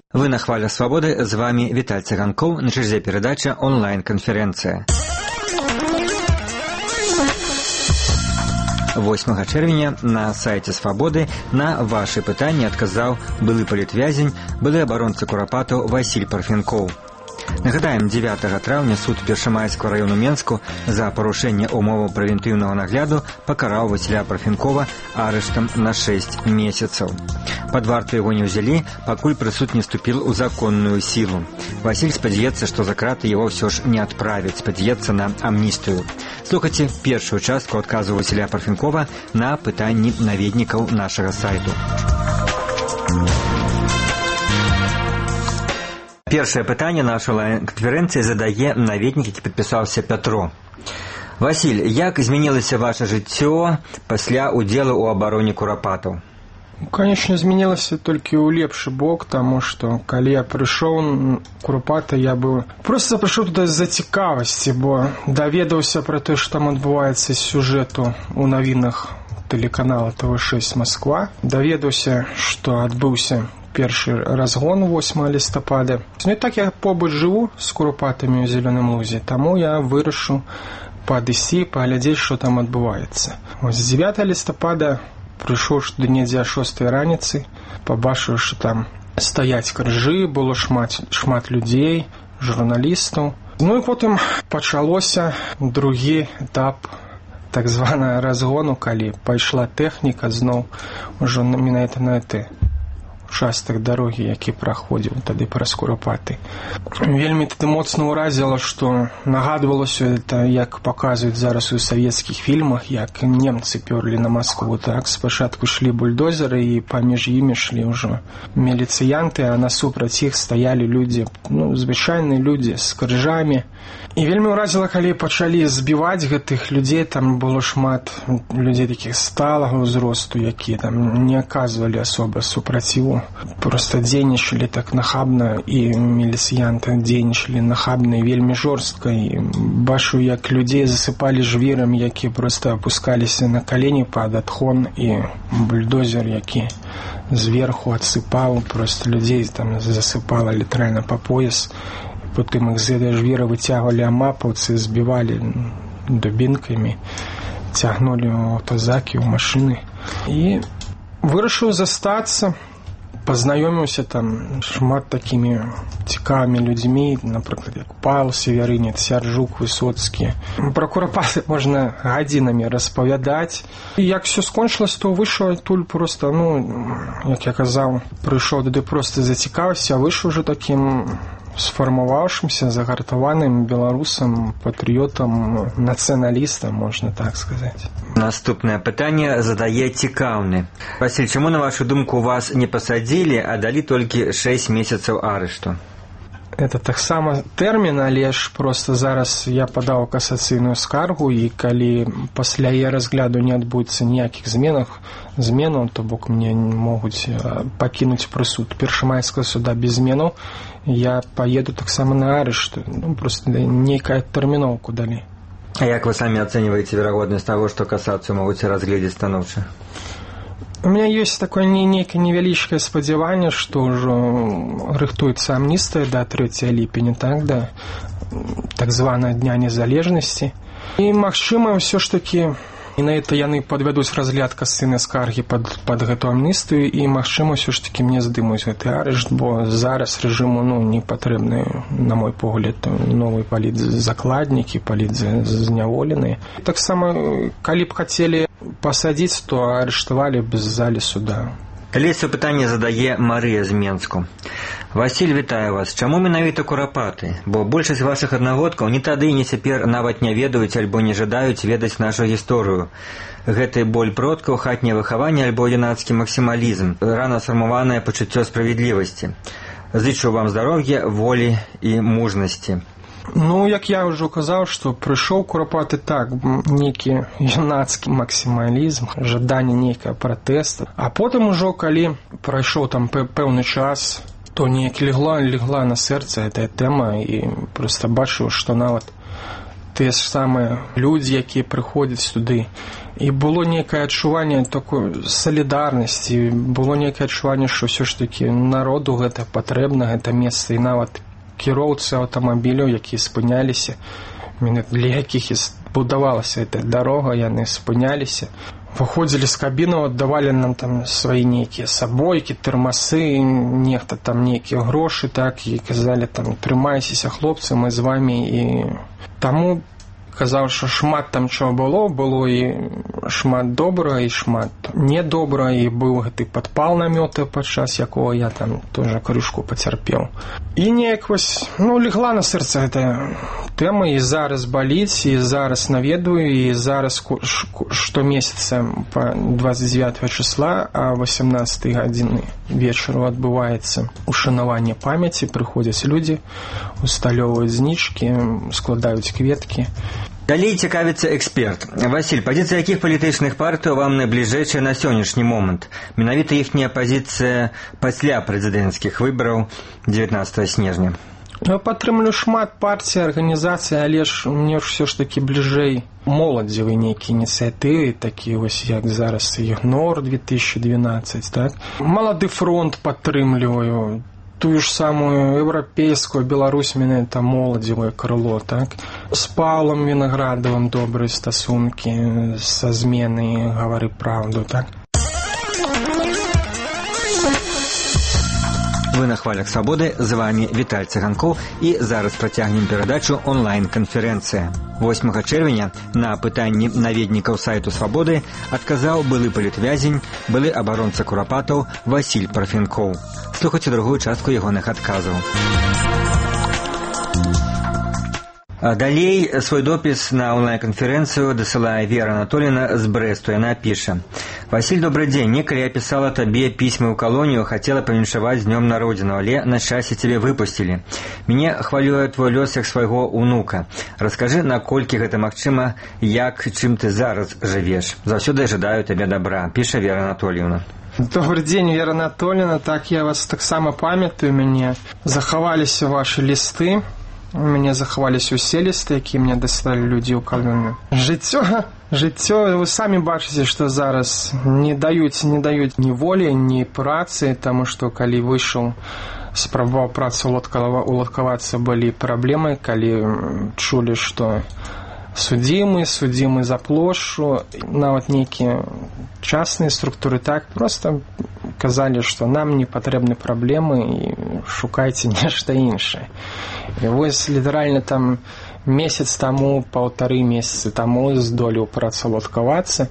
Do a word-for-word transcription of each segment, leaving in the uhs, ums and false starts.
Вы на Хваля Свободы, з вами Віталь Цыганков, на чарзе передача онлайн-конференция. восьмага чэрвеня на сайце Свабоды на вашы пытанні адказаў былы палітвязень, былы абаронца Курапатаў Васіль Парфенкоў. Нагадаем, дзевятага траўня суд Першамайскага району Менску за парушэнне умоваў прэвентыўнага нагляду пакараў Васіля Парфенкова арыштам на шэсць месяцаў. Пад варту яго не ўзялі, пакуль прысуд не вступіл у законную сілу. Васіль спадзяецца, што за краты яго ўсё ж не адправяць, спадзяецца на амністыю. Слухайце першую частку адказу Васіля Парфенкова на пытанні наведнікаў нашага сайту. Першае пытанне нашай онлайн-канферэнцыі задае наведнік, які падпісаўся Пятро. Васіль, як змянілася ваша жыццё пасля удзелу ў абароне Курапатаў? Конечно, змянілася толькі ў лепшы бок, таму што калі я прыйшоў Курапата, я быў проста прыйшоў туды з-за цікавасці, бо даведаўся пра тое, што там адбываецца з сюжэту ў навінах тэлеканала Тэ Вэ шэсць Масква. Даведаўся, што адбыўся першы разгон восьмага лістапада. Ну і так я побач жыву з Курапатамі ў Зялёным лузе, таму я вырашыў падысці, паглядзець, што там адбываецца. Вось дзевятага лістапада прыйшоў туды недзе а шостай раніцы, пабачыў, што там стаяць крыжы, было шмат, шмат людзей, журналістаў. Ну і потым пачалося другі этап так званага разгону, калі пайшла тэхніка зноў ужо менавіта на гэты участак дарогі, які праходзіў тады праз Курапаты. Вельмі тады моцна ўразіла, што нагадвалася это, як паказваюць зараз у савецкіх фільмах, як немцы пёрлі на Маскву. Так, спачатку шлі бульдозеры, і паміж імі шлі ўжо міліцыянты, а насупраць іх стаялі людзі, ну, звычайныя людзі з крыжамі. І вельмі ўразіла, калі пачалі збіваць гэтых людзей, там было шмат людзей такіх сталага ўзросту, якія там не аказвалі асоба супраціву. Просто дзейнічалі так нахабна, і міліцыянты дзейнічалі нахабна і вельмі жорстка. І бачу, як людзей засыпалі жвірам, які просто опускаліся на калені пад адхон, і бульдозер, які зверху адсыпаў, просто людзей там засыпала літаральна па пояс. Потым іх з гэтай жвіра выцягвалі амапаўцы, збівалі дубінкамі, цягнулі ў аўтазакі, ў машыны. І вырашыў застацца, пазнаёміўся там шмат такімі цікавымі людзьмі, напрыклад, як Павел Северынец, Сяржук Высоцкі. Пра Курапаты можна гадзінамі распавядаць. І як все скончылася, то выйшаў адтуль проста, ну, як я казаў, прыйшоў туды проста за цікавасці, а выйшаў ужо такім сфармаваўшымся, загартаваным беларусам, патрыётам, нацыяналістам, можна так сказаць. Наступнае пытанне задае цікаўны. Васіль, чаму, на вашу думку, вас не пасадзілі, а далі толькі шэсць месяцаў арышту? Это таксама тэрмін, але ж проста зараз я падаў касацыйную скаргу, і калі пасля яе разгляду не адбудзецца ніякіх зменах, зменаў, то бок мне могуць пакінуць прысуд Першамайскага суда без зменаў, я паеду таксама на арышт. Ну, просто нейкая тэрміноўку далі. А як вы самі ацэньваеце верагоднасць таго, што касацыю могуць разгледзець станоўча? У меня есть такое нейкае невялічкае спадзяванне, што ўжо рыхтуецца амністыя да трэцяга ліпеня, так, да так званага дня незалежнасці. І, магчыма, ўсё ж такі і на это яны падвядуць разгляд касацыйнай скаргі пад, пад гэту амністыю, і, магчыма, ўсё ж такі мне здымуць гэты арышт, бо зараз рэжыму, ну, не патрэбны, на мой погляд, новы палітзакладнікі, палітзняволеныя. Таксама, калі б хацелі пасадзіць, то арыштавалі б з залі суда. Лесу пытанне задае Марыя з Менску. Васіль, вітаю вас. Чаму менавіта Курапаты? Бо большасць вашых аднагодкаў ні тады, ні цяпер нават не ведаюць альбо не жадаюць ведаць нашу гісторыю. Гэты боль продкаў, хатняе выхаванне альбо юнацкі максімалізм, рана сфармаванае пачуццё справядлівасці. Зычу вам здароўя, волі і мужнасці. Ну, як я ўжо казаў, што прыйшоў Курапаты так, нейкі юнацкі максімалізм, жаданне нейкага пратэста. А потым ужо, калі прайшоў там пэўны час, то неяк легла, легла на сэрца гэтая тэма, і проста бачыў, што нават тыя ж самыя людзі, якія прыходзяць туды. І было нейкае адчуванне такой салідарнасці, было нейкае адчуванне, што ўсё ж такі народу гэта патрэбна, гэта месца, і нават кіроўцы аўтамабіляў, якія спыняліся, для якіх і будавалася эта дарога, яны спыняліся, выходзілі з кабінаў, аддавалі нам там свае нейкія сабойкі, тэрмасы, нехта там нейкія грошы, так, і казалі там, трымайцеся, хлопцы, мы з вамі. І таму казаў, што шмат там чого было, было і шмат добрага, і шмат недобра, і быў гэты падпал намёта, падчас якога я там тоже крышку пацярпеў. І неяк вось, ну, легла на сэрца гэтая тэма, і зараз баліць, і зараз наведваю, і зараз штомесяца па двадцать девятого числа, а восемнадцатой гадзіны вечару адбываецца ушанаванне памяці, прыходзяць людзі, усталёўваюць знічкі, складаюць кветкі. Далей цікавіцца эксперт. Васіль, пазіцыя якіх палітычных партый вам найбліжэйшая на сённяшні момант? Менавіта іхняя пазіцыя пасля прэзідэнцкіх выбараў дзевятнаццатого снежня. Я падтрымлю шмат партый, арганізацый, але ж мне ўсё ж такі бліжэй моладзевыя нейкія ініцыятывы, такія вось як зараз ігнор две тысячи двенадцать, так? Малады фронт падтрымліваю, тую ж самую еўрапейскую Беларусь, менавіта моладзевае крыло, так? З Паўлам Вінаградавым добрыя стасункі, са зменай гавары праўду, так? Вы на хвалях свабоды, з вами Віталь Цыганкоў, і зараз працягнем перадачу онлайн-канферэнцыя. восьмага чэрвеня на пытанні наведнікаў сайту Свабоды адказаў былы палітвязень, былы абаронца курапатаў Васіль Парфенкоў. Слухайце другую частку ягоных адказаў. Далей свой допіс на онлайн-канферэнцыю дасылае Вера Анатольевна з Брэсту. Яна піша: «Василь, добрый день. Некалі я писала табе письмы ў калонію, хотела павіншаваць з днём народзіну, але на шчасце тебе выпустили. Мяне хвалюе твой лёс як свайго унука. Раскажы, наколькі гэта магчыма, як, чым ты зараз жывеш. Заўсёды жадаю табе добра», піша Вера Анатольевна. Добрый день, Вера Анатольевна. Так, я вас таксама памятаю, мяне захаваліся ваши листы. У мяне захаваліся усе лісты, якія мне даслалі людзі ў калонію. Жыццё, жыццё, вы самі бачыце, што зараз не даюць, не даюць ні волі, ні працы, таму што калі выйшаў, спрабаваў працу уладкавацца, былі праблемы, калі чулі, што судзімы, судзімы за плошчу, нават нейкія частныя структуры так проста казалі, што нам не патрэбны праблемы і шукайце нешта іншае. І вось літаральна там месяц таму, паўтары месяцы таму здолеў працаўладкавацца,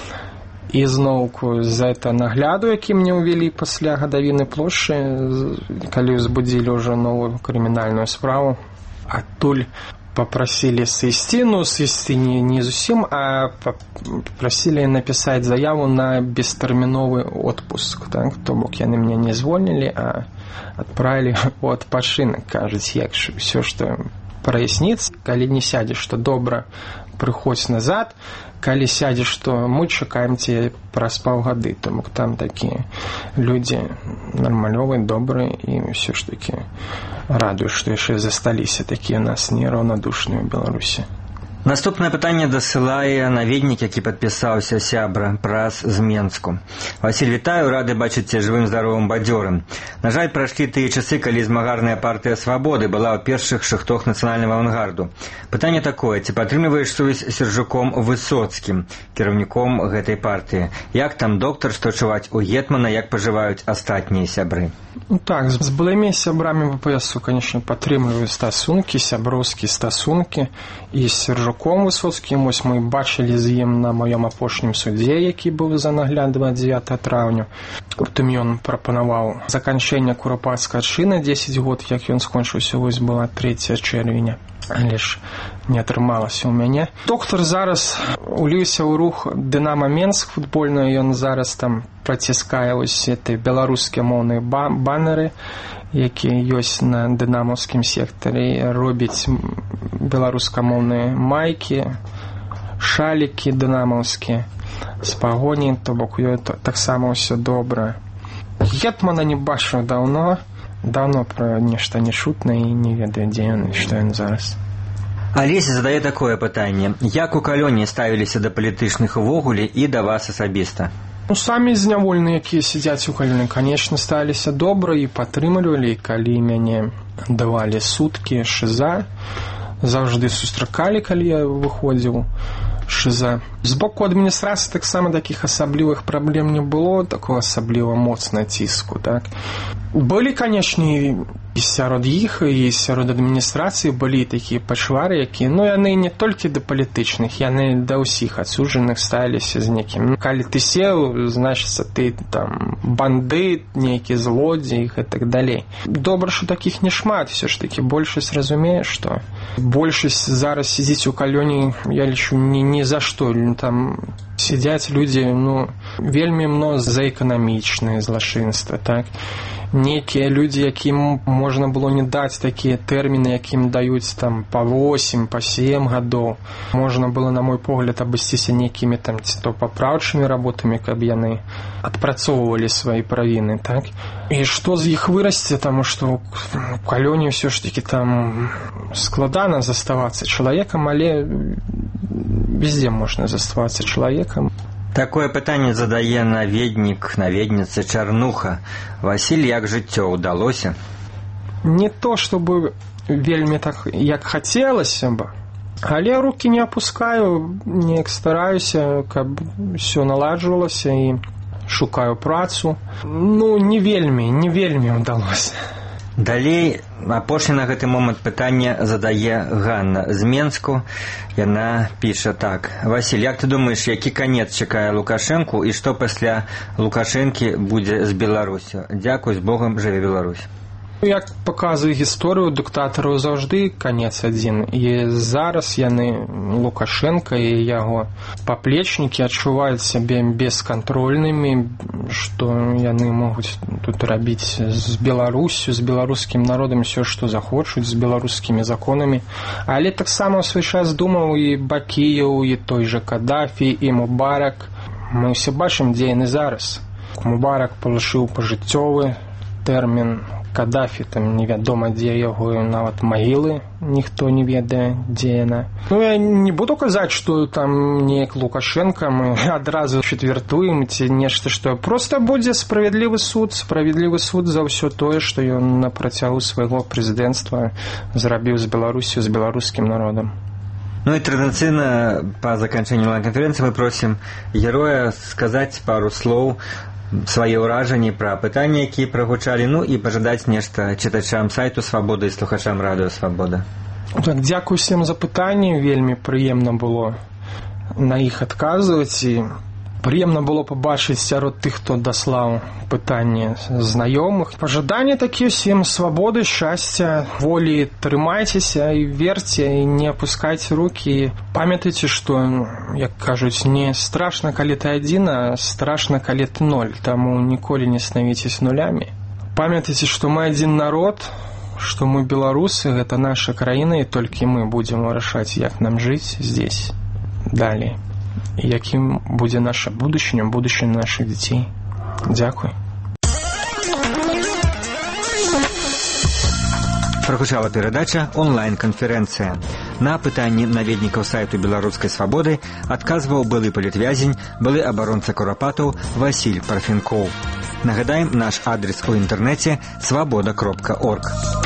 і зноўку за это нагляду, які мне ўвялі пасля гадавіны плошчы, калі ўзбудзілі ўжо новую крымінальную справу, адтуль попросили сысці, ну, сысці не, не зусім, а попросили написать заяву на бестэрміновы отпуск, так? То бок яны меня не звольнілі, а отправили у адпачынак, кажуць, як все, что праясніцца, калі не сядзеш, што добра, прыходзь назад, калі сядзеш, што мы чакаем тебе праз паўгады, то бок там такія людзі нармалёвыя, добрыя, і ўсё ж такі радуюсь, што яшчэ засталіся такія нас нераўнадушныя ў Беларусі. Наступнае пытанне дасылае наведнік, які падпісаўся, сябра праз з Менску. Васіль, вітаю, рады бачыць цябе жывым, здаровым, бадзёрым. На жаль, прайшлі тыя часы, калі змагарная партыя Свабоды была ў першых шыхтох нацыянальнага авангарду. Пытанне такое: ці падтрымліваеш сувязь з Сержуком Высоцкім, кіраўніком гэтай партыі? Як там доктар, што чуваць у гетмана, як пажываюць астатнія сябры? Ну так, з былымі сябрамі ВПСу, конечно, падтрымліваю стасункі, сяброўскія стасункі, і з Сержуком Высоцкім, вось мы бачылі з ім на маём апошнім судзе, які быў за нагляд двадцать девятого траўня. Потым ён прапанаваў заканчэнне курапацкай адчыны дзесяць год, як ён скончыўся, вось была трэцяга чэрвеня. Але ж не атрымалася ў мяне. Доктар зараз уліўся ў рух Дынамо Менск футбольную, ён зараз там праціскае вось эти беларускія моўныя баннеры, якія ёсць на дынамаўскім сектары, робіць беларускамоўныя майкі, шалікі дынамаўскія з пагоні, то бок ёй таксама ўсё добра. Гетмана не бачыў даўно, даўно пра нешта не чутна і не ведаю, дзе ён і што ён зараз. Алеся задае такое пытанне: як у калоніі ставіліся да палітычных увогуле і да вас асабіста? Ну, самі зняволеныя, якія сядзяць у калоніі, канечне, ставіліся добра і падтрымлівалі, калі мяне давалі суткі шыза, заўжды сустракалі, калі я выходзіў шыза. З боку адміністрацыі таксама такіх асаблівых праблем не было, такого асабліва моцна ціску, так? Былі, канечне, і сярод іх, і сярод адміністрацыі былі такія пачвары, якія, ну, яны не толькі да палітычных, яны да ўсіх адсуджаных ставіліся з некім. Калі ты сеў, значыцца, ты там бандыт, нейкі злодзей і так далей. Добра, што такіх не шмат, все ж такі большасць разумее, што большасць зараз сидзіць у калоніі, я лічу, ні, ні за што. Там сидзяць людзі, ну, вельмі мно за эканамічныя злачынства, так? Некія людзі, якім можна было не даць такія тэрміны, якім даюць там па восемь, па сем гадоў. Можна было, на мой погляд, абысціся нейкімі там ці то папраўчымі работамі, каб яны адпрацоўвалі свае правіны, так? І што з іх вырасце, таму што у калоніі ўсё ж такі там складана заставацца чалавекам, але везде можна заставацца чалавекам. Такое пытанне задае наведнік, наведніца Чарнуха. Васіль, як жыццё ўдалося? Не то, чтобы вельмі так, як хацелася б, але рукі не апускаю, неяк стараюся, каб ўсё наладжвалася і шукаю працу. Ну, не вельмі, не вельмі ўдалося. Далей, апошні на гэты момант пытанне задае Ганна з Менску. Яна піша так: Васіль, як ты думаеш, які канец чакае Лукашэнку і што пасля Лукашэнкі будзе з Беларусю? Дзякуй, з Богам, жыве Беларусь. Як паказвае гісторыю, дыктатараў заўжды канец адзін. І зараз яны, Лукашенко і яго паплечнікі, адчуваюць сябе бескантрольнымі, што яны могуць тут рабіць з Беларусю, з беларускім народам усё, што захочуць, з беларускімі законамі. Але таксама ў свой час думаў і Бакіеў, і той жа Кадафі, і Мубарак. Мы ўсе бачым, дзе яны зараз. Мубарак палашыў пажыццёвы тэрмін, Кадафі, там невядома, дзе яго, нават магілы ніхто не ведае, дзе яна. Ну, я не буду казаць, што там неяк Лукашенко мы адразу чацвяртуем ці нешта, што проста будзе справядлівы суд, справядлівы суд за ўсё тое, што ён на працягу свайго прэзідэнцтва зрабіў з Беларусю, з беларускім народам. Ну і традыцыйна па заканчэнні онлайн-канферэнцыі мы просім героя сказаць пару слоў, свае ўражанні пра пытанні, якія прагучалі, ну і пажадаць нешта чытачам сайту «Свабода» і слухачам радыё «Свабода». Так, дзякуй всем за пытанні, вельмі прыемна было на іх адказваць і прыемна было пабачыць сярод тых, хто даслаў пытанні знаёмых. Пажаданні такія всем свабоды, шчасця, волі, трымайцеся і верце, і не апускайце рукі. Памятайце, што, як кажуць, не страшна, калі ты адзін, а страшна, калі ты ноль, таму ніколі не станавіцеся нулямі. Памятайце, што мы адзін народ, што мы беларусы, гэта наша краіна, і толькі мы будзем вырашаць, як нам жыць здесь далей. І якім будзе наша будучыня, будучыня нашых дзяцей. Дзякуй. Прагучала перадача «Онлайн-канферэнцыя». На пытанні наведнікаў сайту «Беларускай свабоды» адказваў былы палітвязень, былы абаронца Курапатаў Васіль Парфенкоў. Нагадаем, наш адрес у інтэрнэце свабода кропка орг.